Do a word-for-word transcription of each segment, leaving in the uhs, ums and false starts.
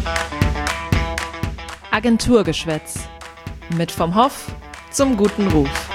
Agenturgeschwätz. Mit vom Hoff zum guten Ruf.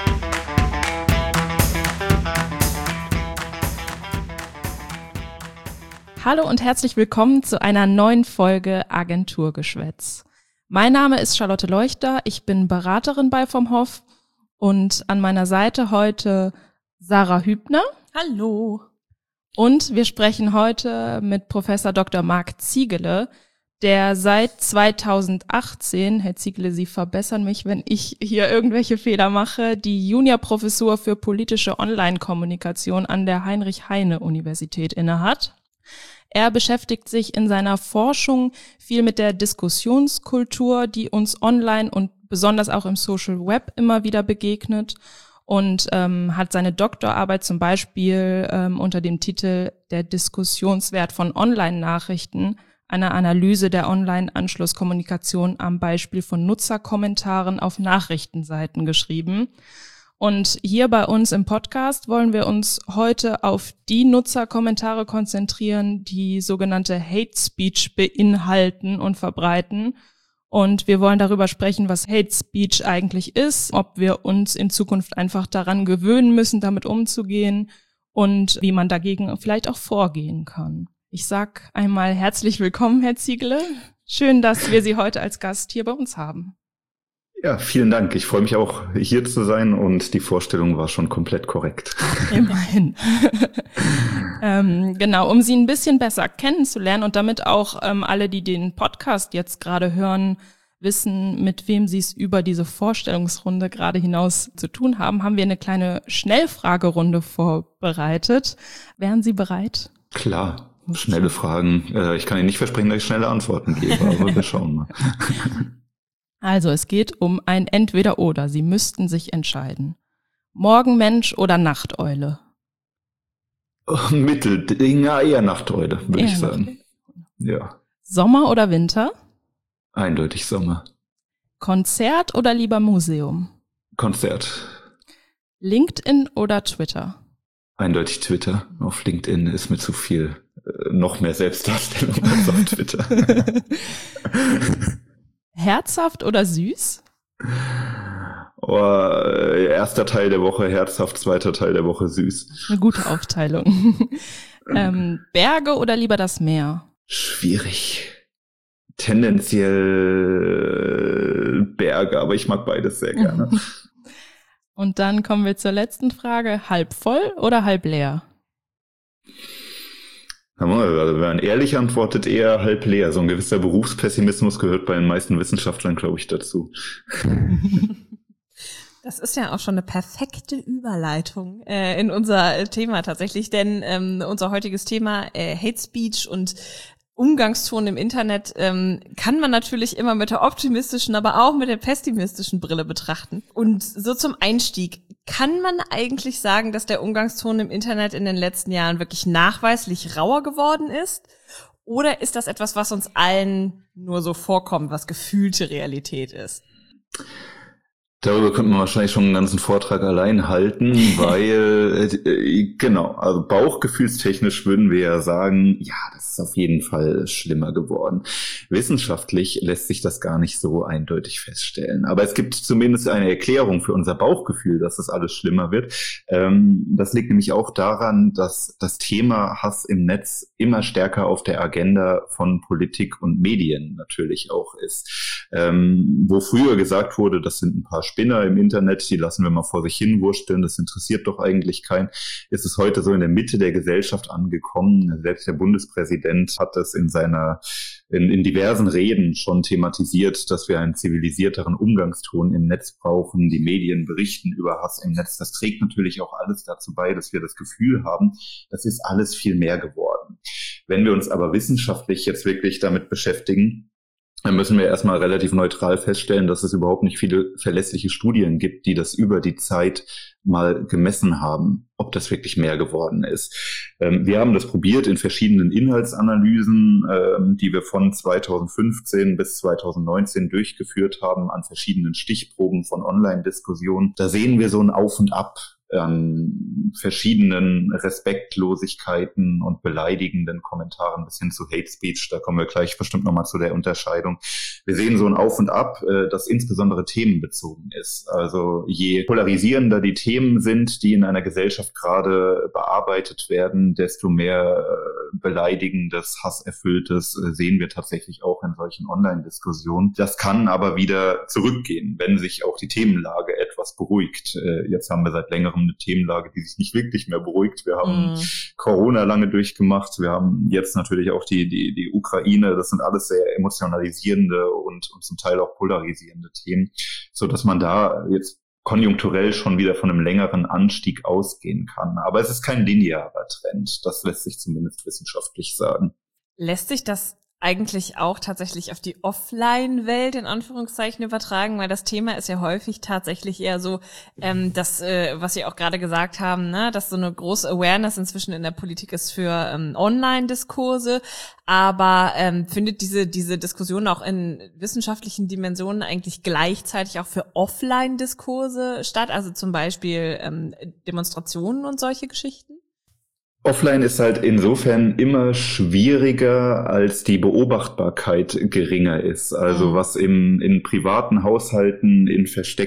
Hallo und herzlich willkommen zu einer neuen Folge Agenturgeschwätz. Mein Name ist Charlotte Leuchter, ich bin Beraterin bei vom Hoff und an meiner Seite heute Sarah Hübner. Hallo. Und wir sprechen heute mit Professor Doktor Marc Ziegele, der seit zweitausendachtzehn, Herr Ziegele, Sie verbessern mich, wenn ich hier irgendwelche Fehler mache, die Juniorprofessur für politische Online-Kommunikation an der Heinrich-Heine-Universität innehat. Er beschäftigt sich in seiner Forschung viel mit der Diskussionskultur, die uns online und besonders auch im Social Web immer wieder begegnet und ähm, hat seine Doktorarbeit zum Beispiel ähm, unter dem Titel Der Diskussionswert von Online-Nachrichten, eine Analyse der Online-Anschlusskommunikation am Beispiel von Nutzerkommentaren auf Nachrichtenseiten geschrieben. Und hier bei uns im Podcast wollen wir uns heute auf die Nutzerkommentare konzentrieren, die sogenannte Hate Speech beinhalten und verbreiten. Und wir wollen darüber sprechen, was Hate Speech eigentlich ist, ob wir uns in Zukunft einfach daran gewöhnen müssen, damit umzugehen und wie man dagegen vielleicht auch vorgehen kann. Ich sag einmal herzlich willkommen, Herr Ziegele. Schön, dass wir Sie heute als Gast hier bei uns haben. Ja, vielen Dank. Ich freue mich auch, hier zu sein und die Vorstellung war schon komplett korrekt. Immerhin. ähm, genau, um Sie ein bisschen besser kennenzulernen und damit auch ähm, alle, die den Podcast jetzt gerade hören, wissen, mit wem Sie es über diese Vorstellungsrunde gerade hinaus zu tun haben, haben wir eine kleine Schnellfragerunde vorbereitet. Wären Sie bereit? Klar, schnelle Fragen. Äh, ich kann Ihnen nicht versprechen, dass ich schnelle Antworten gebe, aber wir schauen mal. Also, es geht um ein Entweder-Oder. Sie müssten sich entscheiden. Morgenmensch oder Nachteule? Mittel, ja, eher Nachteule, würde ich sagen. Ja. Sommer oder Winter? Eindeutig Sommer. Konzert oder lieber Museum? Konzert. LinkedIn oder Twitter? Eindeutig Twitter. Auf LinkedIn ist mir zu viel, äh, noch mehr Selbstdarstellung als auf Twitter. Herzhaft oder süß? Oh, erster Teil der Woche herzhaft, zweiter Teil der Woche süß. Eine gute Aufteilung. ähm, Berge oder lieber das Meer? Schwierig. Tendenziell Berge, aber ich mag beides sehr gerne. Und dann kommen wir zur letzten Frage. Halb voll oder halb leer? Also wenn man ehrlich antwortet, eher halb leer. So ein gewisser Berufspessimismus gehört bei den meisten Wissenschaftlern, glaube ich, dazu. Das ist ja auch schon eine perfekte Überleitung äh, in unser Thema tatsächlich, denn ähm, unser heutiges Thema äh, Hate Speech und Umgangston im Internet ähm, kann man natürlich immer mit der optimistischen, aber auch mit der pessimistischen Brille betrachten. Und so zum Einstieg, kann man eigentlich sagen, dass der Umgangston im Internet in den letzten Jahren wirklich nachweislich rauer geworden ist? Oder ist das etwas, was uns allen nur so vorkommt, was gefühlte Realität ist? Darüber könnte man wahrscheinlich schon einen ganzen Vortrag allein halten, weil, äh, genau, also bauchgefühlstechnisch würden wir ja sagen, ja, das ist auf jeden Fall schlimmer geworden. Wissenschaftlich lässt sich das gar nicht so eindeutig feststellen. Aber es gibt zumindest eine Erklärung für unser Bauchgefühl, dass das alles schlimmer wird. Ähm, das liegt nämlich auch daran, dass das Thema Hass im Netz immer stärker auf der Agenda von Politik und Medien natürlich auch ist. Ähm, wo früher gesagt wurde, das sind ein paar Spinner im Internet, die lassen wir mal vor sich hin wursteln, das interessiert doch eigentlich keinen. Ist es heute so in der Mitte der Gesellschaft angekommen. Selbst der Bundespräsident hat das in seiner, in, in diversen Reden schon thematisiert, dass wir einen zivilisierteren Umgangston im Netz brauchen. Die Medien berichten über Hass im Netz. Das trägt natürlich auch alles dazu bei, dass wir das Gefühl haben, das ist alles viel mehr geworden. Wenn wir uns aber wissenschaftlich jetzt wirklich damit beschäftigen, dann müssen wir erstmal relativ neutral feststellen, dass es überhaupt nicht viele verlässliche Studien gibt, die das über die Zeit mal gemessen haben, ob das wirklich mehr geworden ist. Ähm, wir haben das probiert in verschiedenen Inhaltsanalysen, ähm, die wir von zweitausendfünfzehn bis zweitausendneunzehn durchgeführt haben, an verschiedenen Stichproben von Online-Diskussionen. Da sehen wir so ein Auf und Ab. an verschiedenen Respektlosigkeiten und beleidigenden Kommentaren bis hin zu Hate Speech. Da kommen wir gleich bestimmt nochmal zu der Unterscheidung. Wir sehen so ein Auf und Ab, das insbesondere themenbezogen ist. Also je polarisierender die Themen sind, die in einer Gesellschaft gerade bearbeitet werden, desto mehr beleidigendes, hasserfülltes sehen wir tatsächlich auch in solchen Online-Diskussionen. Das kann aber wieder zurückgehen, wenn sich auch die Themenlage etwas beruhigt. Jetzt haben wir seit längerem eine Themenlage, die sich nicht wirklich mehr beruhigt. Wir haben mm. Corona lange durchgemacht. Wir haben jetzt natürlich auch die, die, die Ukraine. Das sind alles sehr emotionalisierende und, und zum Teil auch polarisierende Themen, so dass man da jetzt konjunkturell schon wieder von einem längeren Anstieg ausgehen kann. Aber es ist kein linearer Trend. Das lässt sich zumindest wissenschaftlich sagen. Lässt sich das eigentlich auch tatsächlich auf die Offline-Welt in Anführungszeichen übertragen, weil das Thema ist ja häufig tatsächlich eher so, ähm, das, äh, was Sie auch gerade gesagt haben, ne, dass so eine große Awareness inzwischen in der Politik ist für ähm, Online-Diskurse, aber ähm, findet diese diese Diskussion auch in wissenschaftlichen Dimensionen eigentlich gleichzeitig auch für Offline-Diskurse statt, also zum Beispiel ähm, Demonstrationen und solche Geschichten? Offline ist halt insofern immer schwieriger, als die Beobachtbarkeit geringer ist. Also mhm. was im, in privaten Haushalten, in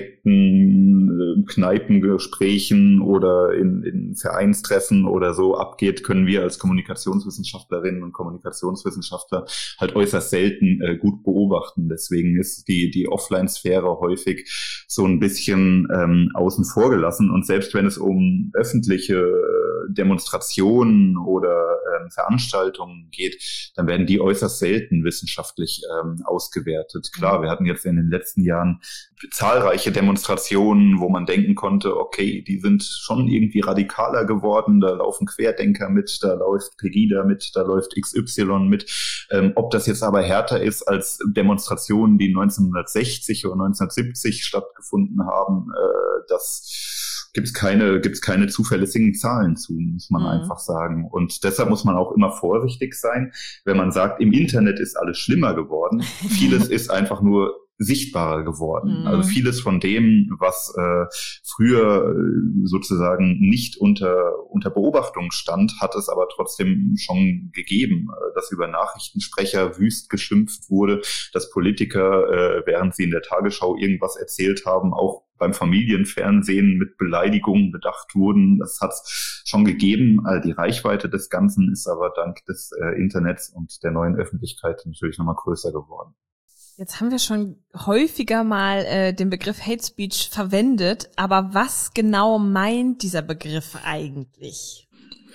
versteckten Kneipengesprächen oder in, in Vereinstreffen oder so abgeht, können wir als Kommunikationswissenschaftlerinnen und Kommunikationswissenschaftler halt äußerst selten äh, gut beobachten. Deswegen ist die, die Offline-Sphäre häufig so ein bisschen ähm, außen vor gelassen. Und selbst wenn es um öffentliche Demonstrationen oder ähm, Veranstaltungen geht, dann werden die äußerst selten wissenschaftlich ähm, ausgewertet. Klar, wir hatten jetzt in den letzten Jahren zahlreiche Demonstrationen, wo man denken konnte, okay, die sind schon irgendwie radikaler geworden, da laufen Querdenker mit, da läuft Pegida mit, da läuft X Y mit. Ähm, ob das jetzt aber härter ist als Demonstrationen, die neunzehnhundertsechzig oder neunzehnhundertsiebzig stattgefunden haben, äh, das gibt's keine, gibt's keine zuverlässigen Zahlen zu, muss man mhm. einfach sagen. Und deshalb muss man auch immer vorsichtig sein, wenn man sagt, im Internet ist alles schlimmer geworden. Vieles ist einfach nur sichtbarer geworden. Mhm. Also vieles von dem, was äh, früher äh, sozusagen nicht unter unter Beobachtung stand, hat es aber trotzdem schon gegeben, äh, dass über Nachrichtensprecher wüst geschimpft wurde, dass Politiker, äh, während sie in der Tagesschau irgendwas erzählt haben, auch beim Familienfernsehen mit Beleidigungen bedacht wurden. Das hat es schon gegeben. Die Reichweite des Ganzen ist aber dank des äh, Internets und der neuen Öffentlichkeit natürlich nochmal größer geworden. Jetzt haben wir schon häufiger mal äh, den Begriff Hate Speech verwendet, aber was genau meint dieser Begriff eigentlich?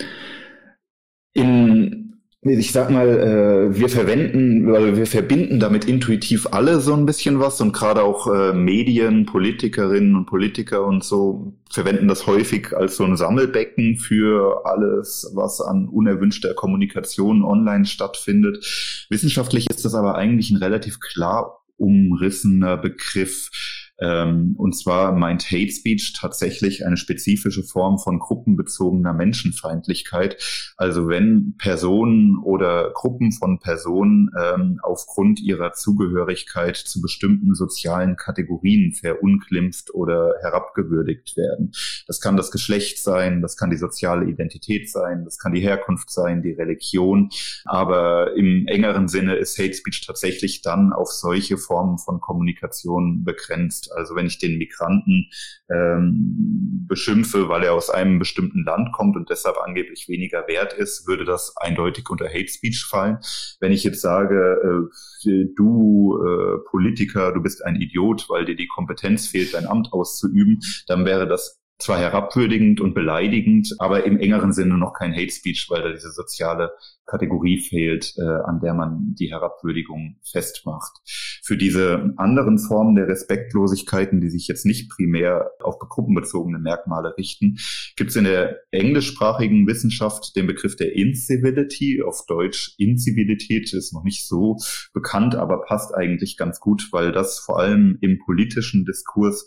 In Ich sag mal, äh, wir verwenden, oder wir verbinden damit intuitiv alle so ein bisschen was und gerade auch äh, Medien, Politikerinnen und Politiker und so verwenden das häufig als so ein Sammelbecken für alles, was an unerwünschter Kommunikation online stattfindet. Wissenschaftlich ist das aber eigentlich ein relativ klar umrissener Begriff. Und zwar meint Hate Speech tatsächlich eine spezifische Form von gruppenbezogener Menschenfeindlichkeit. Also wenn Personen oder Gruppen von Personen ähm, aufgrund ihrer Zugehörigkeit zu bestimmten sozialen Kategorien verunglimpft oder herabgewürdigt werden. Das kann das Geschlecht sein, das kann die soziale Identität sein, das kann die Herkunft sein, die Religion. Aber im engeren Sinne ist Hate Speech tatsächlich dann auf solche Formen von Kommunikation begrenzt. Also wenn ich den Migranten ähm, beschimpfe, weil er aus einem bestimmten Land kommt und deshalb angeblich weniger wert ist, würde das eindeutig unter Hate Speech fallen. Wenn ich jetzt sage, äh, du äh, Politiker, du bist ein Idiot, weil dir die Kompetenz fehlt, dein Amt auszuüben, dann wäre das zwar herabwürdigend und beleidigend, aber im engeren Sinne noch kein Hate Speech, weil da diese soziale Kategorie fehlt, äh, an der man die Herabwürdigung festmacht. Für diese anderen Formen der Respektlosigkeiten, die sich jetzt nicht primär auf gruppenbezogene Merkmale richten, gibt es in der englischsprachigen Wissenschaft den Begriff der Incivility, auf Deutsch Incivilität, ist noch nicht so bekannt, aber passt eigentlich ganz gut, weil das vor allem im politischen Diskurs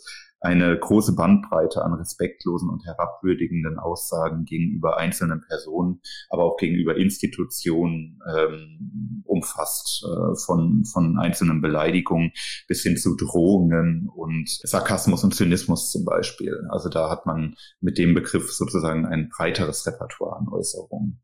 eine große Bandbreite an respektlosen und herabwürdigenden Aussagen gegenüber einzelnen Personen, aber auch gegenüber Institutionen ähm, umfasst, äh, von, von einzelnen Beleidigungen bis hin zu Drohungen und Sarkasmus und Zynismus zum Beispiel. Also da hat man mit dem Begriff sozusagen ein breiteres Repertoire an Äußerungen.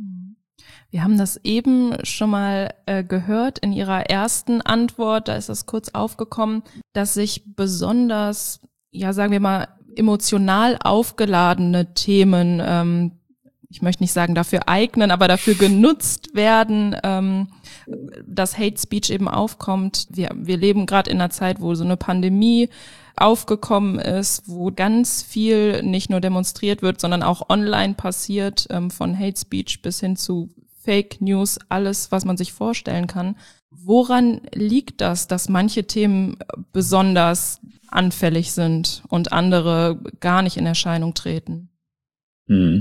Wir haben das eben schon mal äh, gehört in Ihrer ersten Antwort, da ist das kurz aufgekommen, dass sich besonders, ja sagen wir mal, emotional aufgeladene Themen, ähm, ich möchte nicht sagen dafür eignen, aber dafür genutzt werden, ähm, dass Hate Speech eben aufkommt. Wir, wir leben gerade in einer Zeit, wo so eine Pandemie aufgekommen ist, wo ganz viel nicht nur demonstriert wird, sondern auch online passiert, ähm, von Hate Speech bis hin zu Fake News, alles, was man sich vorstellen kann. Woran liegt das, dass manche Themen besonders anfällig sind und andere gar nicht in Erscheinung treten? Hm.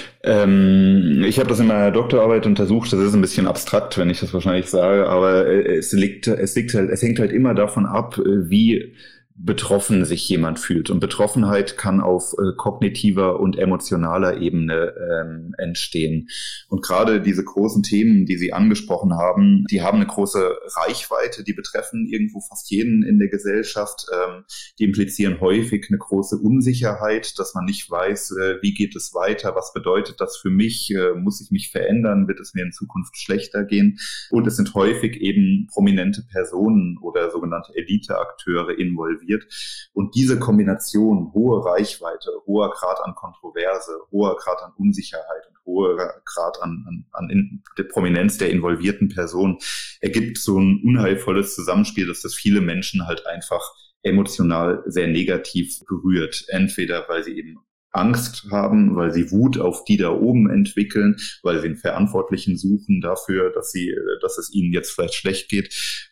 Ähm, ich habe das in meiner Doktorarbeit untersucht. Das ist ein bisschen abstrakt, wenn ich das wahrscheinlich sage, aber es liegt, es liegt halt, es hängt halt immer davon ab, wie betroffen sich jemand fühlt. Und Betroffenheit kann auf äh, kognitiver und emotionaler Ebene ähm, entstehen. Und gerade diese großen Themen, die Sie angesprochen haben, die haben eine große Reichweite, die betreffen irgendwo fast jeden in der Gesellschaft. Ähm, die implizieren häufig eine große Unsicherheit, dass man nicht weiß, äh, wie geht es weiter, was bedeutet das für mich, äh, muss ich mich verändern, wird es mir in Zukunft schlechter gehen? Und es sind häufig eben prominente Personen oder sogenannte Eliteakteure involviert. Und diese Kombination, hohe Reichweite, hoher Grad an Kontroverse, hoher Grad an Unsicherheit und hoher Grad an, an, an in, der Prominenz der involvierten Person, ergibt so ein unheilvolles Zusammenspiel, dass das viele Menschen halt einfach emotional sehr negativ berührt. Entweder weil sie eben Angst haben, weil sie Wut auf die da oben entwickeln, weil sie einen Verantwortlichen suchen dafür, dass sie, dass es ihnen jetzt vielleicht schlecht geht.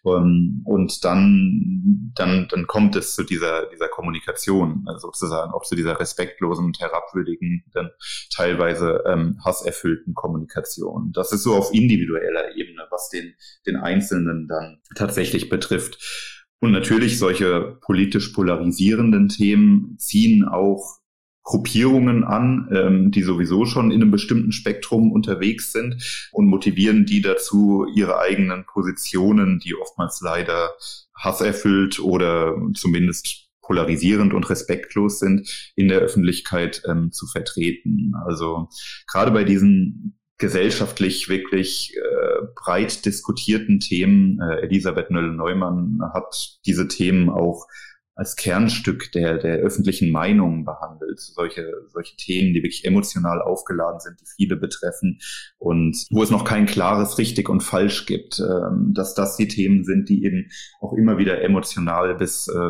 Und dann, dann, dann kommt es zu dieser, dieser Kommunikation, also sozusagen auch zu dieser respektlosen und herabwürdigenden, teilweise ähm, hasserfüllten Kommunikation. Das ist so auf individueller Ebene, was den, den Einzelnen dann tatsächlich betrifft. Und natürlich solche politisch polarisierenden Themen ziehen auch Gruppierungen an, ähm, die sowieso schon in einem bestimmten Spektrum unterwegs sind und motivieren die dazu, ihre eigenen Positionen, die oftmals leider hasserfüllt oder zumindest polarisierend und respektlos sind, in der Öffentlichkeit ähm, zu vertreten. Also gerade bei diesen gesellschaftlich wirklich äh, breit diskutierten Themen, äh, Elisabeth Noelle-Neumann hat diese Themen auch als Kernstück der, der öffentlichen Meinung behandelt. Solche, solche Themen, die wirklich emotional aufgeladen sind, die viele betreffen und wo es noch kein klares richtig und falsch gibt, ähm, dass das die Themen sind, die eben auch immer wieder emotional bis äh,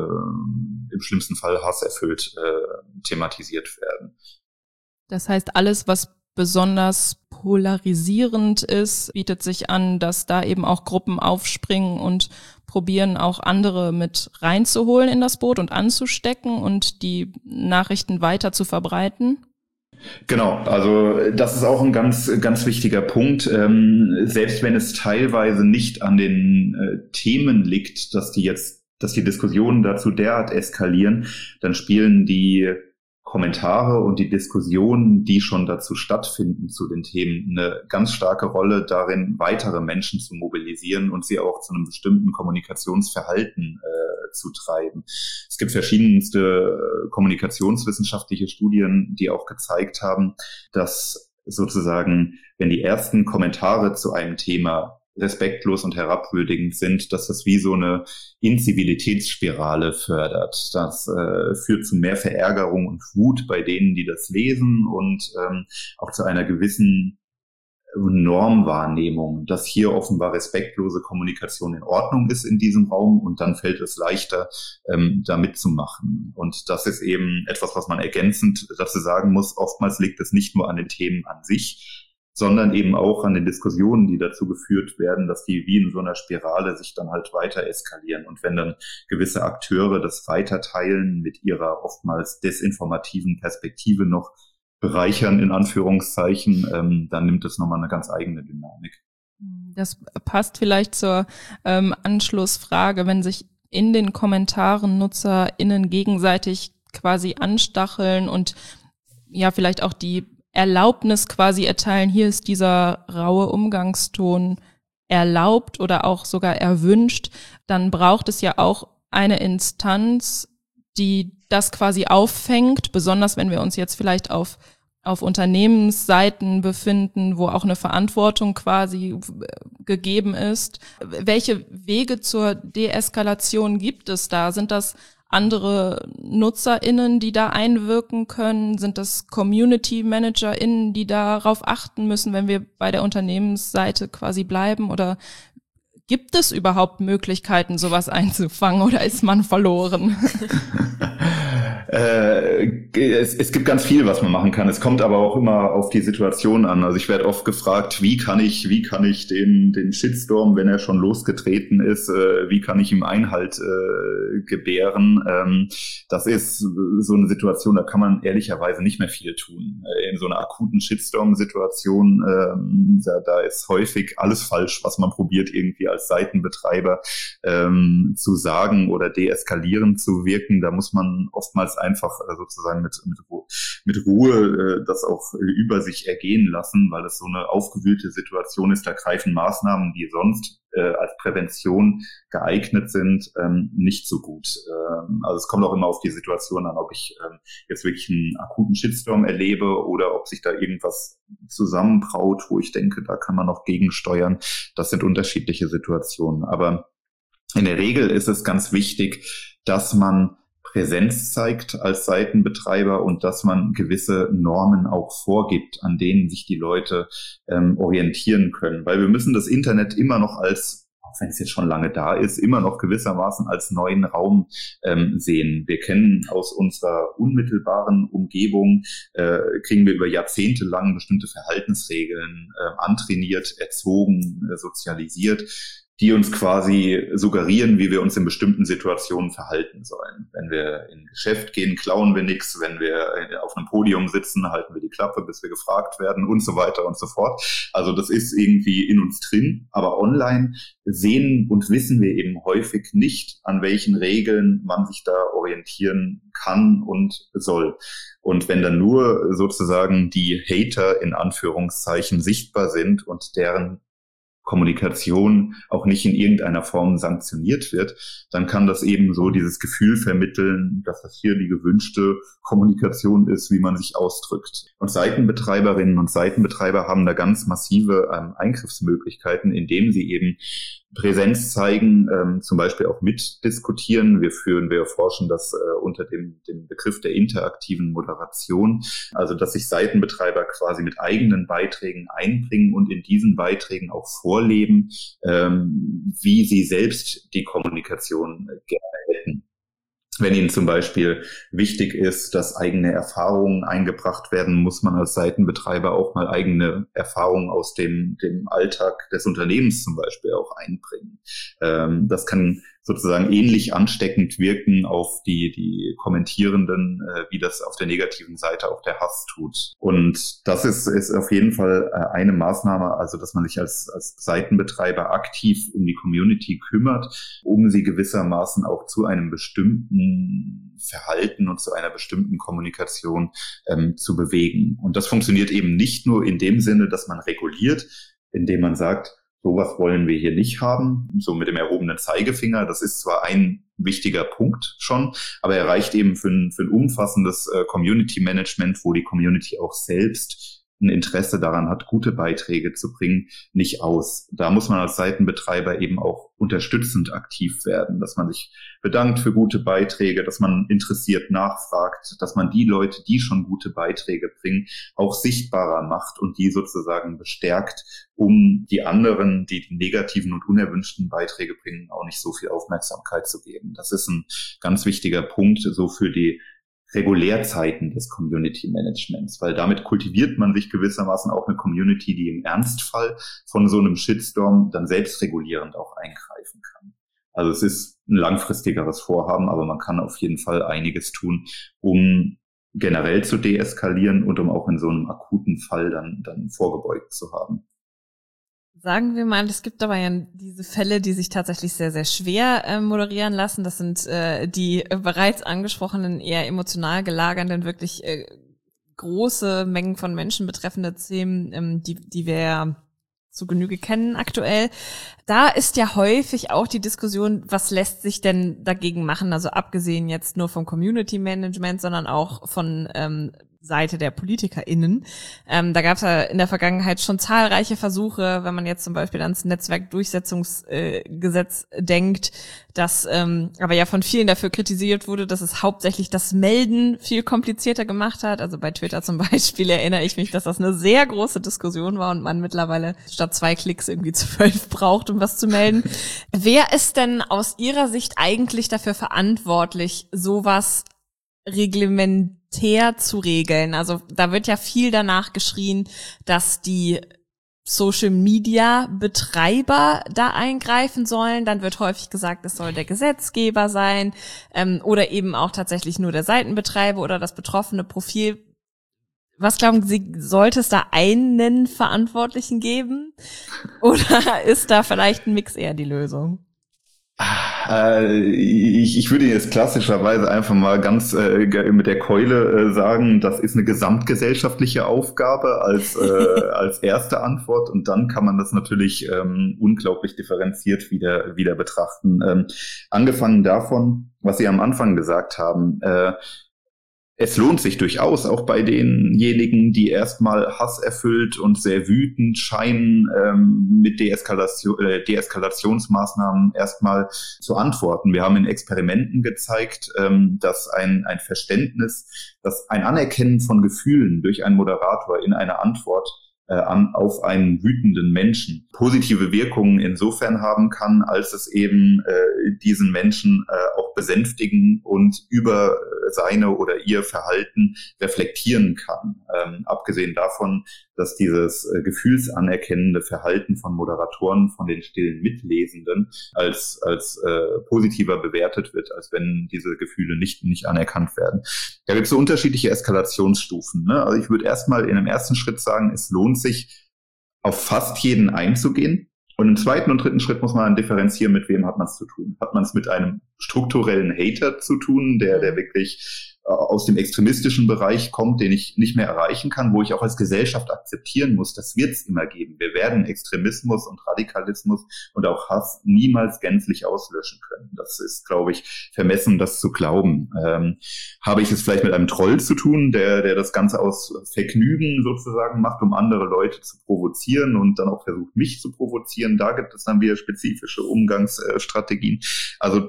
im schlimmsten Fall hasserfüllt äh, thematisiert werden. Das heißt, alles, was besonders polarisierend ist, bietet sich an, dass da eben auch Gruppen aufspringen und probieren, auch andere mit reinzuholen in das Boot und anzustecken und die Nachrichten weiter zu verbreiten? Genau, also das ist auch ein ganz, ganz wichtiger Punkt. Ähm, selbst wenn es teilweise nicht an den äh, Themen liegt, dass die jetzt, dass die Diskussionen dazu derart eskalieren, dann spielen die Kommentare und die Diskussionen, die schon dazu stattfinden zu den Themen, eine ganz starke Rolle darin, weitere Menschen zu mobilisieren und sie auch zu einem bestimmten Kommunikationsverhalten äh, zu treiben. Es gibt verschiedenste äh, kommunikationswissenschaftliche Studien, die auch gezeigt haben, dass sozusagen, wenn die ersten Kommentare zu einem Thema respektlos und herabwürdigend sind, dass das wie so eine Inzivilitätsspirale fördert. Das äh, führt zu mehr Verärgerung und Wut bei denen, die das lesen und ähm, auch zu einer gewissen Normwahrnehmung, dass hier offenbar respektlose Kommunikation in Ordnung ist in diesem Raum und dann fällt es leichter, ähm, da mitzumachen. Und das ist eben etwas, was man ergänzend dazu sagen muss. Oftmals liegt es nicht nur an den Themen an sich, sondern eben auch an den Diskussionen, die dazu geführt werden, dass die wie in so einer Spirale sich dann halt weiter eskalieren. Und wenn dann gewisse Akteure das weiterteilen mit ihrer oftmals desinformativen Perspektive noch bereichern, in Anführungszeichen, ähm, dann nimmt es nochmal eine ganz eigene Dynamik. Das passt vielleicht zur ähm, Anschlussfrage, wenn sich in den Kommentaren NutzerInnen gegenseitig quasi anstacheln und ja vielleicht auch die Erlaubnis quasi erteilen, hier ist dieser raue Umgangston erlaubt oder auch sogar erwünscht, dann braucht es ja auch eine Instanz, die das quasi auffängt, besonders wenn wir uns jetzt vielleicht auf auf Unternehmensseiten befinden, wo auch eine Verantwortung quasi gegeben ist. Welche Wege zur Deeskalation gibt es da? Sind das andere NutzerInnen, die da einwirken können? Sind das Community ManagerInnen, die darauf achten müssen, wenn wir bei der Unternehmensseite quasi bleiben? Oder gibt es überhaupt Möglichkeiten, sowas einzufangen, oder ist man verloren? Äh, es, es gibt ganz viel, was man machen kann. Es kommt aber auch immer auf die Situation an. Also ich werde oft gefragt, wie kann ich, wie kann ich den, den Shitstorm, wenn er schon losgetreten ist, äh, wie kann ich ihm Einhalt äh, gebären? Ähm, das ist so eine Situation, da kann man ehrlicherweise nicht mehr viel tun. In so einer akuten Shitstorm-Situation, ähm, da, da ist häufig alles falsch, was man probiert, irgendwie als Seitenbetreiber ähm, zu sagen oder deeskalierend zu wirken. Da muss man oftmals einfach sozusagen mit, mit, mit Ruhe äh, das auch äh, über sich ergehen lassen, weil es so eine aufgewühlte Situation ist. Da greifen Maßnahmen, die sonst äh, als Prävention geeignet sind, ähm, nicht so gut. Ähm, also es kommt auch immer auf die Situation an, ob ich ähm, jetzt wirklich einen akuten Shitstorm erlebe oder ob sich da irgendwas zusammenbraut, wo ich denke, da kann man noch gegensteuern. Das sind unterschiedliche Situationen. Aber in der Regel ist es ganz wichtig, dass man Präsenz zeigt als Seitenbetreiber und dass man gewisse Normen auch vorgibt, an denen sich die Leute ähm, orientieren können. Weil wir müssen das Internet immer noch als, auch wenn es jetzt schon lange da ist, immer noch gewissermaßen als neuen Raum ähm, sehen. Wir kennen aus unserer unmittelbaren Umgebung, äh, kriegen wir über Jahrzehnte lang bestimmte Verhaltensregeln äh, antrainiert, erzogen, äh, sozialisiert, die uns quasi suggerieren, wie wir uns in bestimmten Situationen verhalten sollen. Wenn wir in ein Geschäft gehen, klauen wir nichts. Wenn wir auf einem Podium sitzen, halten wir die Klappe, bis wir gefragt werden und so weiter und so fort. Also das ist irgendwie in uns drin. Aber online sehen und wissen wir eben häufig nicht, an welchen Regeln man sich da orientieren kann und soll. Und wenn dann nur sozusagen die Hater in Anführungszeichen sichtbar sind und deren Kommunikation auch nicht in irgendeiner Form sanktioniert wird, dann kann das eben so dieses Gefühl vermitteln, dass das hier die gewünschte Kommunikation ist, wie man sich ausdrückt. Und Seitenbetreiberinnen und Seitenbetreiber haben da ganz massive ähm, Eingriffsmöglichkeiten, indem sie eben Präsenz zeigen, ähm, zum Beispiel auch mitdiskutieren. Wir führen, wir erforschen das äh, unter dem, dem Begriff der interaktiven Moderation, also dass sich Seitenbetreiber quasi mit eigenen Beiträgen einbringen und in diesen Beiträgen auch vorleben, ähm, wie sie selbst die Kommunikation äh, gerne hätten. Wenn Ihnen zum Beispiel wichtig ist, dass eigene Erfahrungen eingebracht werden, muss man als Seitenbetreiber auch mal eigene Erfahrungen aus dem, dem Alltag des Unternehmens zum Beispiel auch einbringen. Ähm, das kann sozusagen ähnlich ansteckend wirken auf die, die Kommentierenden, äh, wie das auf der negativen Seite auch der Hass tut. Und das ist, ist auf jeden Fall äh, eine Maßnahme, also dass man sich als, als Seitenbetreiber aktiv um die Community kümmert, um sie gewissermaßen auch zu einem bestimmten Verhalten und zu einer bestimmten Kommunikation ähm, zu bewegen. Und das funktioniert eben nicht nur in dem Sinne, dass man reguliert, indem man sagt, sowas wollen wir hier nicht haben, so mit dem erhobenen Zeigefinger. Das ist zwar ein wichtiger Punkt schon, aber er reicht eben für ein, für ein umfassendes äh, Community-Management, wo die Community auch selbst ein Interesse daran hat, gute Beiträge zu bringen, nicht aus. Da muss man als Seitenbetreiber eben auch unterstützend aktiv werden, dass man sich bedankt für gute Beiträge, dass man interessiert nachfragt, dass man die Leute, die schon gute Beiträge bringen, auch sichtbarer macht und die sozusagen bestärkt, um die anderen, die die negativen und unerwünschten Beiträge bringen, auch nicht so viel Aufmerksamkeit zu geben. Das ist ein ganz wichtiger Punkt, so für die Regulärzeiten des Community Managements, weil damit kultiviert man sich gewissermaßen auch eine Community, die im Ernstfall von so einem Shitstorm dann selbstregulierend auch eingreifen kann. Also es ist ein langfristigeres Vorhaben, aber man kann auf jeden Fall einiges tun, um generell zu deeskalieren und um auch in so einem akuten Fall dann, dann vorgebeugt zu haben. Sagen wir mal, es gibt aber ja diese Fälle, die sich tatsächlich sehr, sehr schwer äh, moderieren lassen. Das sind äh, die äh, bereits angesprochenen, eher emotional gelagernden, wirklich äh, große Mengen von Menschen betreffende Themen, ähm, die, die wir ja zu Genüge kennen aktuell. Da ist ja häufig auch die Diskussion, was lässt sich denn dagegen machen? Also abgesehen jetzt nur vom Community Management, sondern auch von ähm, Seite der PolitikerInnen. Ähm, da gab es ja in der Vergangenheit schon zahlreiche Versuche, wenn man jetzt zum Beispiel ans Netzwerkdurchsetzungsgesetz äh, denkt, das ähm, aber ja von vielen dafür kritisiert wurde, dass es hauptsächlich das Melden viel komplizierter gemacht hat. Also bei Twitter zum Beispiel erinnere ich mich, dass das eine sehr große Diskussion war und man mittlerweile statt zwei Klicks irgendwie zwölf braucht, um was zu melden. Wer ist denn aus Ihrer Sicht eigentlich dafür verantwortlich, sowas reglementär zu regeln? Also da wird ja viel danach geschrien, dass die Social-Media-Betreiber da eingreifen sollen. Dann wird häufig gesagt, es soll der Gesetzgeber sein, ähm, oder eben auch tatsächlich nur der Seitenbetreiber oder das betroffene Profil. Was glauben Sie, sollte es da einen Verantwortlichen geben? Oder ist da vielleicht ein Mix eher die Lösung? Ich, ich würde jetzt klassischerweise einfach mal ganz äh, mit der Keule äh, sagen, das ist eine gesamtgesellschaftliche Aufgabe als äh, als erste Antwort, und dann kann man das natürlich ähm, unglaublich differenziert wieder wieder betrachten. Ähm, angefangen davon, was Sie am Anfang gesagt haben, äh, es lohnt sich durchaus auch bei denjenigen, die erstmal hasserfüllt und sehr wütend scheinen, ähm, mit Deeskalation, äh, Deeskalationsmaßnahmen erstmal zu antworten. Wir haben in Experimenten gezeigt, ähm, dass ein, ein Verständnis, dass ein Anerkennen von Gefühlen durch einen Moderator in einer Antwort äh, an, auf einen wütenden Menschen positive Wirkungen insofern haben kann, als es eben äh, diesen Menschen äh, auch besänftigen und über seine oder ihr Verhalten reflektieren kann. Ähm, abgesehen davon, dass dieses äh, gefühlsanerkennende Verhalten von Moderatoren, von den stillen Mitlesenden als als äh, positiver bewertet wird, als wenn diese Gefühle nicht nicht anerkannt werden. Da gibt es so unterschiedliche Eskalationsstufen, ne? Also ich würde erstmal in einem ersten Schritt sagen, es lohnt sich, auf fast jeden einzugehen. Und im zweiten und dritten Schritt muss man dann differenzieren, mit wem hat man es zu tun. Hat man es mit einem strukturellen Hater zu tun, der der wirklich äh, aus dem extremistischen Bereich kommt, den ich nicht mehr erreichen kann, wo ich auch als Gesellschaft akzeptieren muss, das wird es immer geben. Wir werden Extremismus und Radikalismus und auch Hass niemals gänzlich auslöschen können. Das ist, glaube ich, vermessen, das zu glauben. Ähm, habe ich es vielleicht mit einem Troll zu tun, der der das Ganze aus Vergnügen sozusagen macht, um andere Leute zu provozieren und dann auch versucht, mich zu provozieren? Da gibt es dann wieder spezifische Umgangsstrategien. Also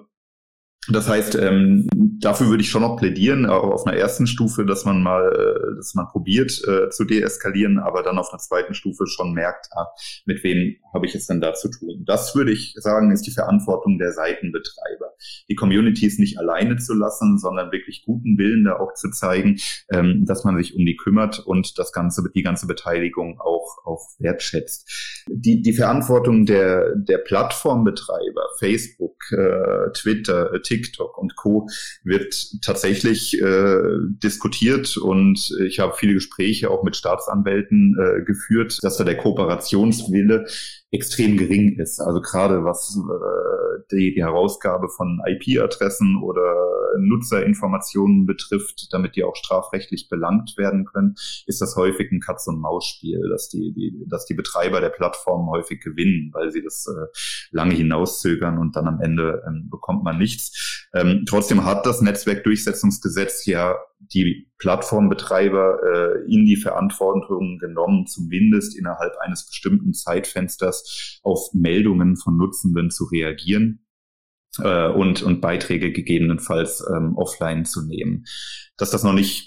das heißt, ähm, dafür würde ich schon noch plädieren, auch auf einer ersten Stufe, dass man mal, äh, dass man probiert äh, zu deeskalieren, aber dann auf einer zweiten Stufe schon merkt, ah, mit wem habe ich es denn da zu tun. Das würde ich sagen, ist die Verantwortung der Seitenbetreiber. Die Communities nicht alleine zu lassen, sondern wirklich guten Willen da auch zu zeigen, ähm, dass man sich um die kümmert und das ganze, die ganze Beteiligung auch, auch wertschätzt. Die, die Verantwortung der, der Plattformbetreiber, Facebook, äh, Twitter, TikTok und Co. wird tatsächlich äh, diskutiert, und ich habe viele Gespräche auch mit Staatsanwälten äh, geführt, dass da der Kooperationswille extrem gering ist. Also gerade was äh, die, die Herausgabe von I P-Adressen oder Nutzerinformationen betrifft, damit die auch strafrechtlich belangt werden können, ist das häufig ein Katz-und-Maus-Spiel, dass die, die, dass die Betreiber der Plattformen häufig gewinnen, weil sie das äh, lange hinauszögern und dann am Ende ähm, bekommt man nichts. Ähm, trotzdem hat das Netzwerkdurchsetzungsgesetz ja die Plattformbetreiber äh, in die Verantwortung genommen, zumindest innerhalb eines bestimmten Zeitfensters auf Meldungen von Nutzenden zu reagieren äh, und, und Beiträge gegebenenfalls ähm, offline zu nehmen. Dass das noch nicht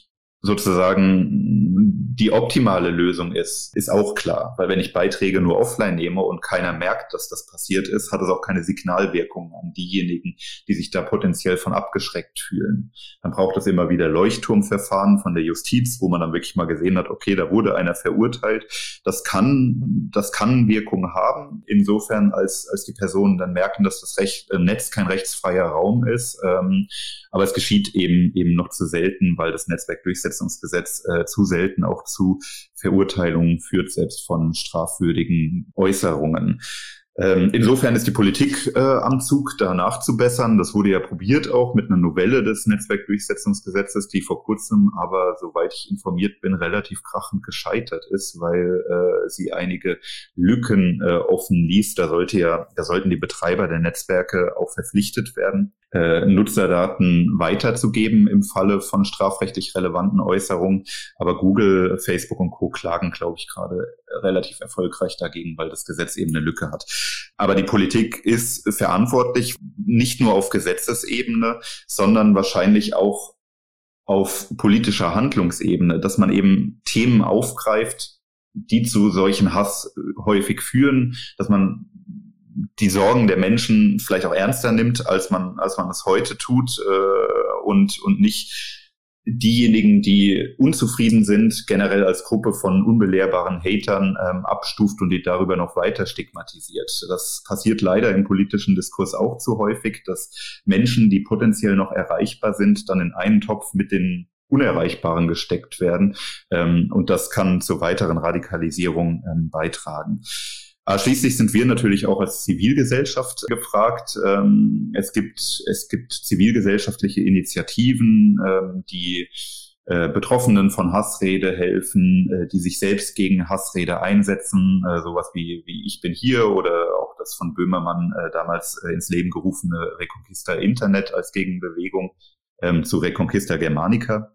sozusagen die optimale Lösung ist, ist auch klar. Weil wenn ich Beiträge nur offline nehme und keiner merkt, dass das passiert ist, hat es auch keine Signalwirkung an diejenigen, die sich da potenziell von abgeschreckt fühlen. Dann braucht es immer wieder Leuchtturmverfahren von der Justiz, wo man dann wirklich mal gesehen hat, okay, da wurde einer verurteilt. Das kann, das kann Wirkung haben, insofern als, als die Personen dann merken, dass das Recht, äh, Netz kein rechtsfreier Raum ist. Ähm, aber es geschieht eben, eben noch zu selten, weil das Netzwerkdurchsetzungsgesetz Zivilgesetzgebungsgesetz äh, zu selten auch zu Verurteilungen führt, selbst von strafwürdigen Äußerungen. Ähm, insofern ist die Politik äh, am Zug, da nachzubessern. Das wurde ja probiert auch mit einer Novelle des Netzwerkdurchsetzungsgesetzes, die vor kurzem aber, soweit ich informiert bin, relativ krachend gescheitert ist, weil äh, sie einige Lücken äh, offen ließ. Da sollte ja, da sollten die Betreiber der Netzwerke auch verpflichtet werden, äh, Nutzerdaten weiterzugeben im Falle von strafrechtlich relevanten Äußerungen. Aber Google, Facebook und Co. klagen, glaube ich, gerade relativ erfolgreich dagegen, weil das Gesetz eben eine Lücke hat. Aber die Politik ist verantwortlich, nicht nur auf Gesetzesebene, sondern wahrscheinlich auch auf politischer Handlungsebene, dass man eben Themen aufgreift, die zu solchen Hass häufig führen, dass man die Sorgen der Menschen vielleicht auch ernster nimmt, als man als man es heute tut, äh, und und nicht diejenigen, die unzufrieden sind, generell als Gruppe von unbelehrbaren Hatern ähm, abstuft und die darüber noch weiter stigmatisiert. Das passiert leider im politischen Diskurs auch zu häufig, dass Menschen, die potenziell noch erreichbar sind, dann in einen Topf mit den Unerreichbaren gesteckt werden. Ähm, und das kann zur weiteren Radikalisierung ähm, beitragen. Aber schließlich sind wir natürlich auch als Zivilgesellschaft gefragt. Ähm, es gibt, es gibt zivilgesellschaftliche Initiativen, ähm, die äh, Betroffenen von Hassrede helfen, äh, die sich selbst gegen Hassrede einsetzen, äh, sowas wie, wie Ich bin hier oder auch das von Böhmermann äh, damals äh, ins Leben gerufene Reconquista Internet als Gegenbewegung ähm, zu Reconquista Germanica,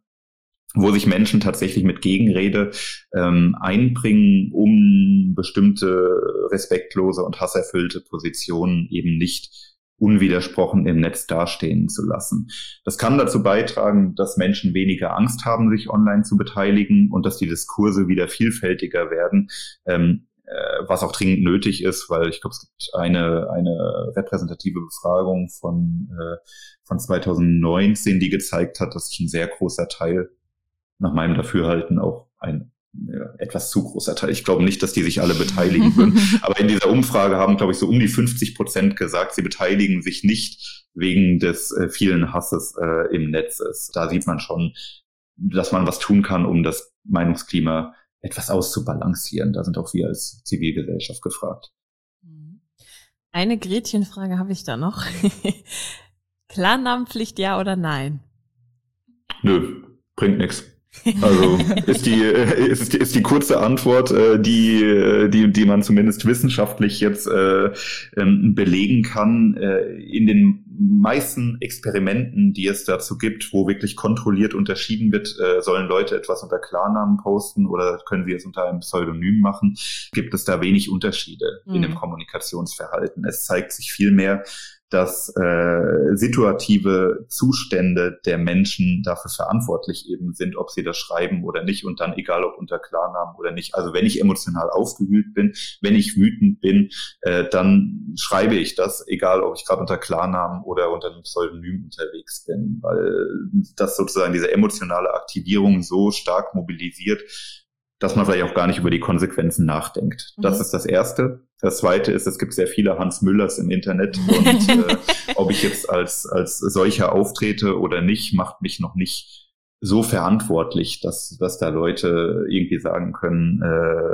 wo sich Menschen tatsächlich mit Gegenrede ähm, einbringen, um bestimmte respektlose und hasserfüllte Positionen eben nicht unwidersprochen im Netz dastehen zu lassen. Das kann dazu beitragen, dass Menschen weniger Angst haben, sich online zu beteiligen und dass die Diskurse wieder vielfältiger werden, ähm, äh, was auch dringend nötig ist, weil ich glaube, es gibt eine eine repräsentative Befragung von äh, von zweitausendneunzehn, die gezeigt hat, dass sich ein sehr großer Teil, nach meinem Dafürhalten auch ein ja, etwas zu großer Teil. Ich glaube nicht, dass die sich alle beteiligen würden. Aber in dieser Umfrage haben, glaube ich, so um die fünfzig Prozent gesagt, sie beteiligen sich nicht wegen des äh, vielen Hasses äh, im Netz. Da sieht man schon, dass man was tun kann, um das Meinungsklima etwas auszubalancieren. Da sind auch wir als Zivilgesellschaft gefragt. Eine Gretchenfrage habe ich da noch. Klarnamenpflicht, ja oder nein? Nö, bringt nichts. Also ist die ist, ist die kurze Antwort, die die die man zumindest wissenschaftlich jetzt äh, belegen kann. In den meisten Experimenten, die es dazu gibt, wo wirklich kontrolliert unterschieden wird, äh, sollen Leute etwas unter Klarnamen posten oder können sie es unter einem Pseudonym machen, gibt es da wenig Unterschiede mhm. in dem Kommunikationsverhalten. Es zeigt sich vielmehr, dass äh, situative Zustände der Menschen dafür verantwortlich eben sind, ob sie das schreiben oder nicht und dann egal ob unter Klarnamen oder nicht. Also wenn ich emotional aufgewühlt bin, wenn ich wütend bin, äh, dann schreibe ich das, egal ob ich gerade unter Klarnamen oder unter einem Pseudonym unterwegs bin, weil das sozusagen diese emotionale Aktivierung so stark mobilisiert, dass man vielleicht auch gar nicht über die Konsequenzen nachdenkt. Das mhm. ist das Erste. Das Zweite ist, es gibt sehr viele Hans Müllers im Internet und äh, ob ich jetzt als als solcher auftrete oder nicht, macht mich noch nicht so verantwortlich, dass dass da Leute irgendwie sagen können,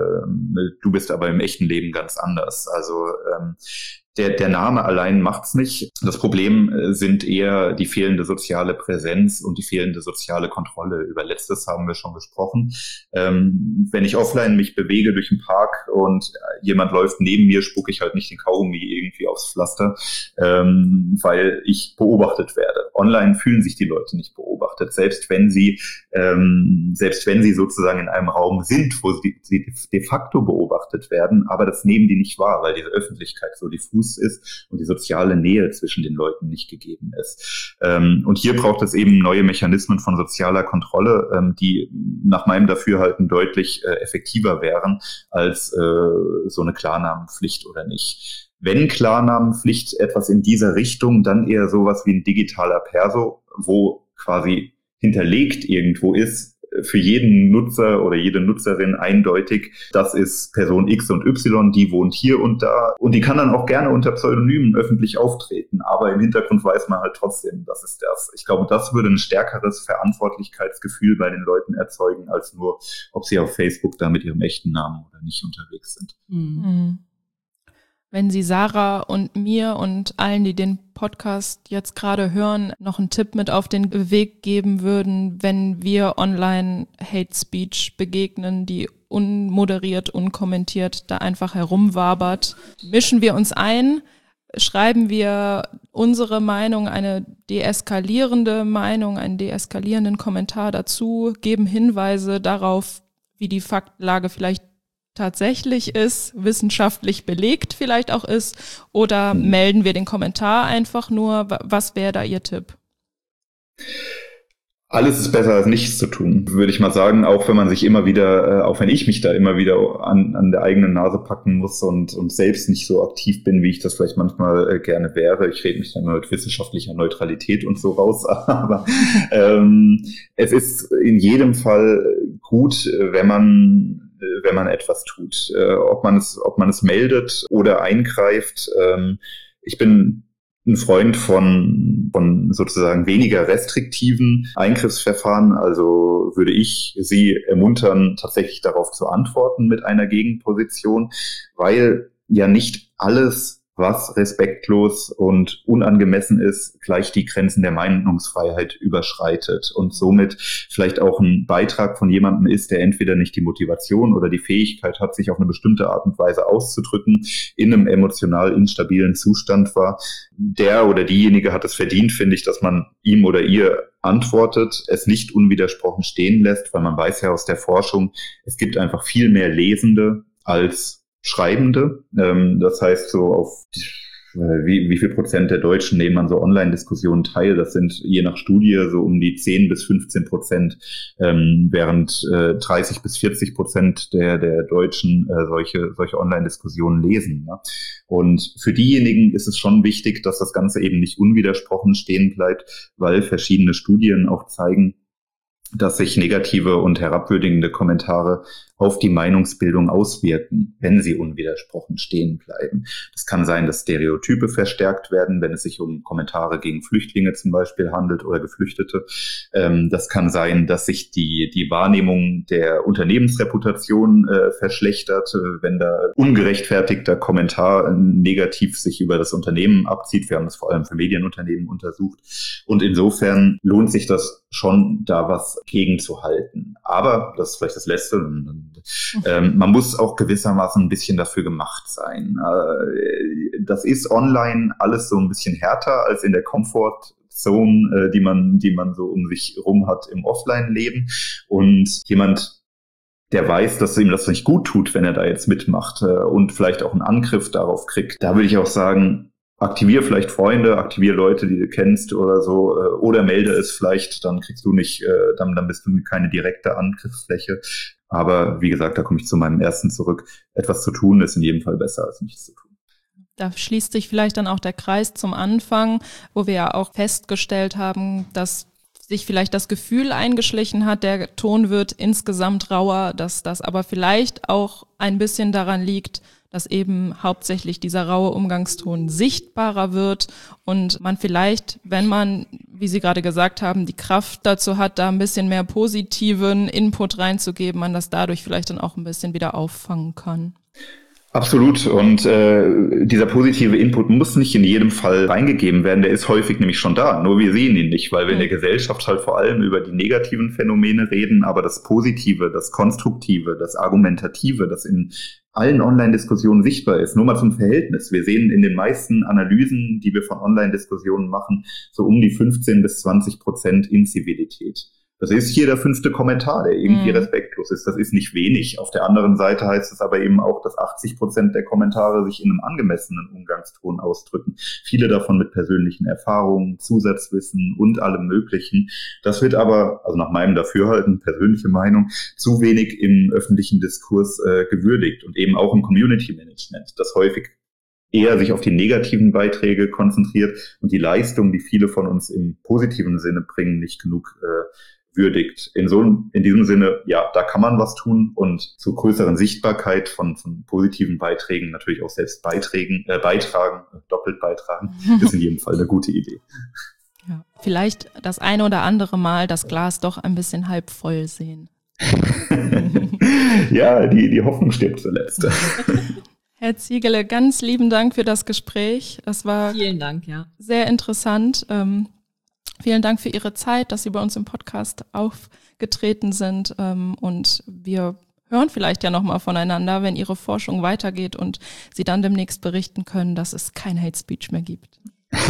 äh, du bist aber im echten Leben ganz anders. Also ähm, Der, der Name allein macht's nicht. Das Problem sind eher die fehlende soziale Präsenz und die fehlende soziale Kontrolle. Über Letztes haben wir schon gesprochen. Ähm, wenn ich offline mich bewege durch den Park und jemand läuft neben mir, spucke ich halt nicht den Kaugummi irgendwie aufs Pflaster, ähm, weil ich beobachtet werde. Online fühlen sich die Leute nicht beobachtet, selbst wenn sie, ähm, selbst wenn sie sozusagen in einem Raum sind, wo sie, sie de facto beobachtet werden, aber das nehmen die nicht wahr, weil diese Öffentlichkeit so diffus ist und die soziale Nähe zwischen den Leuten nicht gegeben ist. Ähm, und hier braucht es eben neue Mechanismen von sozialer Kontrolle, ähm, die nach meinem Dafürhalten deutlich äh, effektiver wären als äh, so eine Klarnamenpflicht oder nicht. Wenn Klarnamenpflicht etwas in dieser Richtung, dann eher sowas wie ein digitaler Perso, wo quasi hinterlegt irgendwo ist, für jeden Nutzer oder jede Nutzerin eindeutig, das ist Person X und Y, die wohnt hier und da. Und die kann dann auch gerne unter Pseudonymen öffentlich auftreten. Aber im Hintergrund weiß man halt trotzdem, das ist das. Ich glaube, das würde ein stärkeres Verantwortlichkeitsgefühl bei den Leuten erzeugen, als nur, ob sie auf Facebook da mit ihrem echten Namen oder nicht unterwegs sind. Mhm. Wenn Sie Sarah und mir und allen, die den Podcast jetzt gerade hören, noch einen Tipp mit auf den Weg geben würden, wenn wir online Hate Speech begegnen, die unmoderiert, unkommentiert da einfach herumwabert, mischen wir uns ein, schreiben wir unsere Meinung, eine deeskalierende Meinung, einen deeskalierenden Kommentar dazu, geben Hinweise darauf, wie die Faktenlage vielleicht tatsächlich ist, wissenschaftlich belegt vielleicht auch ist, oder mhm. melden wir den Kommentar einfach nur? Was wäre da Ihr Tipp? Alles ist besser als nichts zu tun, würde ich mal sagen, auch wenn man sich immer wieder, auch wenn ich mich da immer wieder an, an der eigenen Nase packen muss und, und selbst nicht so aktiv bin, wie ich das vielleicht manchmal gerne wäre. Ich rede mich dann mit wissenschaftlicher Neutralität und so raus, aber ähm, es ist in jedem Fall gut, wenn man wenn man etwas tut, äh, ob man es, ob man es meldet oder eingreift. Ähm, ich bin ein Freund von, von sozusagen weniger restriktiven Eingriffsverfahren. Also würde ich Sie ermuntern, tatsächlich darauf zu antworten mit einer Gegenposition, weil ja nicht alles, was respektlos und unangemessen ist, gleich die Grenzen der Meinungsfreiheit überschreitet und somit vielleicht auch ein Beitrag von jemandem ist, der entweder nicht die Motivation oder die Fähigkeit hat, sich auf eine bestimmte Art und Weise auszudrücken, in einem emotional instabilen Zustand war. Der oder diejenige hat es verdient, finde ich, dass man ihm oder ihr antwortet, es nicht unwidersprochen stehen lässt, weil man weiß ja aus der Forschung, es gibt einfach viel mehr Lesende als Schreibende. Ähm, das heißt, so auf wie, wie viel Prozent der Deutschen nehmen an so Online-Diskussionen teil? Das sind je nach Studie so um die zehn bis fünfzehn Prozent, ähm, während äh, dreißig bis vierzig Prozent der, der Deutschen äh, solche, solche Online-Diskussionen lesen. Ne? Und für diejenigen ist es schon wichtig, dass das Ganze eben nicht unwidersprochen stehen bleibt, weil verschiedene Studien auch zeigen, dass sich negative und herabwürdigende Kommentare auf die Meinungsbildung auswirken, wenn sie unwidersprochen stehen bleiben. Das kann sein, dass Stereotype verstärkt werden, wenn es sich um Kommentare gegen Flüchtlinge zum Beispiel handelt oder Geflüchtete. Ähm, das kann sein, dass sich die, die Wahrnehmung der Unternehmensreputation äh, verschlechtert, äh, wenn da ungerechtfertigter Kommentar negativ sich über das Unternehmen abzieht. Wir haben das vor allem für Medienunternehmen untersucht. Und insofern lohnt sich das schon, da was gegenzuhalten. Aber, das ist vielleicht das Letzte, ähm, man muss auch gewissermaßen ein bisschen dafür gemacht sein. Äh, das ist online alles so ein bisschen härter als in der Comfort-Zone, äh, die man, die man so um sich rum hat im Offline-Leben. Und jemand, der weiß, dass ihm das nicht gut tut, wenn er da jetzt mitmacht äh, und vielleicht auch einen Angriff darauf kriegt, da würde ich auch sagen, aktivier vielleicht Freunde, aktivier Leute, die du kennst oder so, äh, oder melde es vielleicht, dann kriegst du nicht, äh, dann, dann bist du keine direkte Angriffsfläche. Aber wie gesagt, da komme ich zu meinem ersten zurück. Etwas zu tun ist in jedem Fall besser als nichts zu tun. Da schließt sich vielleicht dann auch der Kreis zum Anfang, wo wir ja auch festgestellt haben, dass sich vielleicht das Gefühl eingeschlichen hat, der Ton wird insgesamt rauer, dass das aber vielleicht auch ein bisschen daran liegt, dass eben hauptsächlich dieser raue Umgangston sichtbarer wird und man vielleicht, wenn man, wie Sie gerade gesagt haben, die Kraft dazu hat, da ein bisschen mehr positiven Input reinzugeben, man das dadurch vielleicht dann auch ein bisschen wieder auffangen kann. Absolut. Und äh, dieser positive Input muss nicht in jedem Fall reingegeben werden. Der ist häufig nämlich schon da. Nur wir sehen ihn nicht, weil wir in der Gesellschaft halt vor allem über die negativen Phänomene reden. Aber das Positive, das Konstruktive, das Argumentative, das in allen Online-Diskussionen sichtbar ist. Nur mal zum Verhältnis. Wir sehen in den meisten Analysen, die wir von Online-Diskussionen machen, so um die fünfzehn bis zwanzig Prozent Inzivilität. Das ist hier der fünfte Kommentar, der irgendwie mhm. respektlos ist. Das ist nicht wenig. Auf der anderen Seite heißt es aber eben auch, dass achtzig Prozent der Kommentare sich in einem angemessenen Umgangston ausdrücken. Viele davon mit persönlichen Erfahrungen, Zusatzwissen und allem Möglichen. Das wird aber, also nach meinem Dafürhalten, persönliche Meinung, zu wenig im öffentlichen Diskurs äh, gewürdigt und eben auch im Community Management, das häufig eher sich auf die negativen Beiträge konzentriert und die Leistung, die viele von uns im positiven Sinne bringen, nicht genug äh, würdigt. In so in diesem Sinne, ja, da kann man was tun und zur größeren Sichtbarkeit von, von positiven Beiträgen natürlich auch selbst Beiträgen, äh, beitragen, doppelt beitragen, ist in jedem Fall eine gute Idee. Ja, vielleicht das eine oder andere Mal das Glas doch ein bisschen halb voll sehen. Ja, die, die Hoffnung stirbt zuletzt. Herr Ziegele, ganz lieben Dank für das Gespräch. Das war Vielen Dank, ja. sehr interessant. Ähm, vielen Dank für Ihre Zeit, dass Sie bei uns im Podcast aufgetreten sind. Ähm, und wir hören vielleicht ja nochmal voneinander, wenn Ihre Forschung weitergeht und Sie dann demnächst berichten können, dass es kein Hate Speech mehr gibt.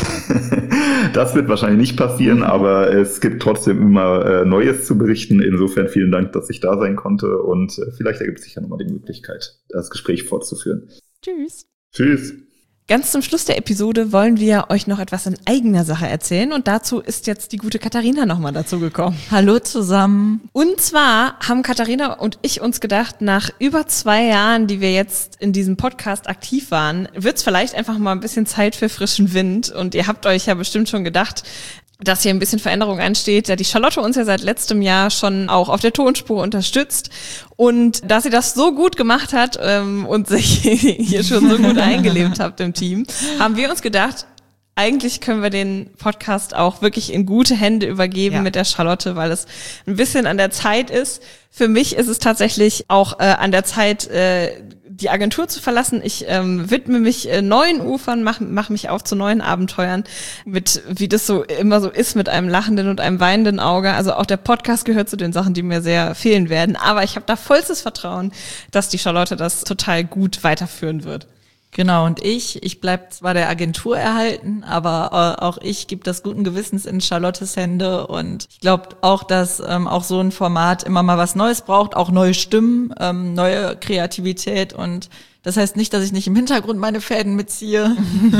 Das wird wahrscheinlich nicht passieren, aber es gibt trotzdem immer äh, Neues zu berichten. Insofern vielen Dank, dass ich da sein konnte und äh, vielleicht ergibt sich ja nochmal die Möglichkeit, das Gespräch fortzuführen. Tschüss. Tschüss. Ganz zum Schluss der Episode wollen wir euch noch etwas in eigener Sache erzählen und dazu ist jetzt die gute Katharina nochmal dazu gekommen. Hallo zusammen. Und zwar haben Katharina und ich uns gedacht, nach über zwei Jahren, die wir jetzt in diesem Podcast aktiv waren, wird's vielleicht einfach mal ein bisschen Zeit für frischen Wind und ihr habt euch ja bestimmt schon gedacht, dass hier ein bisschen Veränderung ansteht, da die Charlotte uns ja seit letztem Jahr schon auch auf der Tonspur unterstützt und dass sie das so gut gemacht hat ähm, und sich hier schon so gut eingelebt habt im Team, haben wir uns gedacht, eigentlich können wir den Podcast auch wirklich in gute Hände übergeben ja. mit der Charlotte, weil es ein bisschen an der Zeit ist. Für mich ist es tatsächlich auch äh, an der Zeit, äh, die Agentur zu verlassen. Ich ähm, widme mich äh, neuen Ufern, mache mach mich auf zu neuen Abenteuern, mit wie das so immer so ist, mit einem lachenden und einem weinenden Auge. Also auch der Podcast gehört zu den Sachen, die mir sehr fehlen werden. Aber ich habe da vollstes Vertrauen, dass die Charlotte das total gut weiterführen wird. Genau, und ich, ich bleib zwar der Agentur erhalten, aber äh, auch ich gebe das guten Gewissens in Charlottes Hände und ich glaube auch, dass ähm, auch so ein Format immer mal was Neues braucht, auch neue Stimmen, ähm, neue Kreativität und das heißt nicht, dass ich nicht im Hintergrund meine Fäden mitziehe.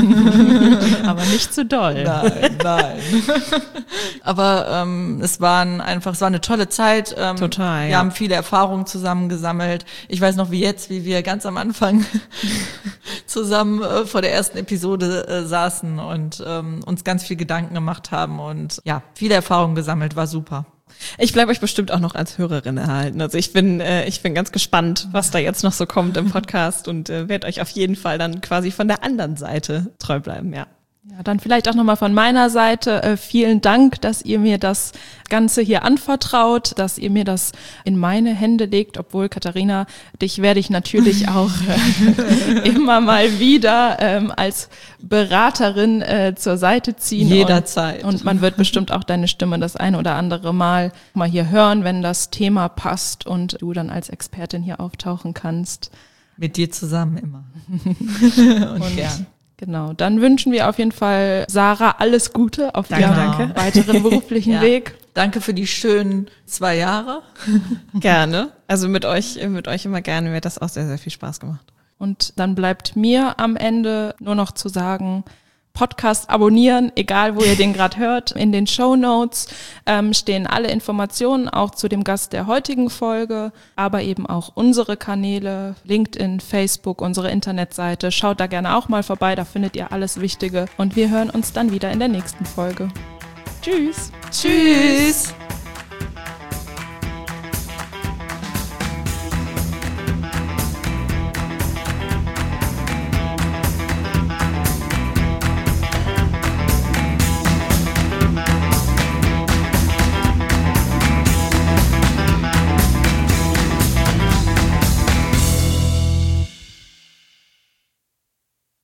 Aber nicht zu doll. Nein, nein. Aber ähm, es waren einfach, es war eine tolle Zeit. Ähm, Total, Wir ja. haben viele Erfahrungen zusammen gesammelt. Ich weiß noch wie jetzt, wie wir ganz am Anfang zusammen äh, vor der ersten Episode äh, saßen und ähm, uns ganz viel Gedanken gemacht haben und ja, viele Erfahrungen gesammelt, war super. Ich bleibe euch bestimmt auch noch als Hörerin erhalten. Also ich bin, äh, ich bin ganz gespannt, was da jetzt noch so kommt im Podcast und äh, werde euch auf jeden Fall dann quasi von der anderen Seite treu bleiben, ja. Ja, dann vielleicht auch nochmal von meiner Seite äh, vielen Dank, dass ihr mir das Ganze hier anvertraut, dass ihr mir das in meine Hände legt, obwohl Katharina, dich werde ich natürlich auch äh, immer mal wieder ähm, als Beraterin äh, zur Seite ziehen. Jederzeit. Und, und man wird bestimmt auch deine Stimme das ein oder andere Mal mal hier hören, wenn das Thema passt und du dann als Expertin hier auftauchen kannst. Mit dir zusammen immer. und, und gern. Genau, dann wünschen wir auf jeden Fall Sarah alles Gute auf Danke, ihrem danke. weiteren beruflichen Ja. Weg. Danke für die schönen zwei Jahre. Gerne. Also mit euch, mit euch immer gerne. Mir hat das auch sehr, sehr viel Spaß gemacht. Und dann bleibt mir am Ende nur noch zu sagen, Podcast abonnieren, egal wo ihr den gerade hört. In den Shownotes ähm, stehen alle Informationen auch zu dem Gast der heutigen Folge, aber eben auch unsere Kanäle, LinkedIn, Facebook, unsere Internetseite. Schaut da gerne auch mal vorbei, da findet ihr alles Wichtige. Und wir hören uns dann wieder in der nächsten Folge. Tschüss! Tschüss!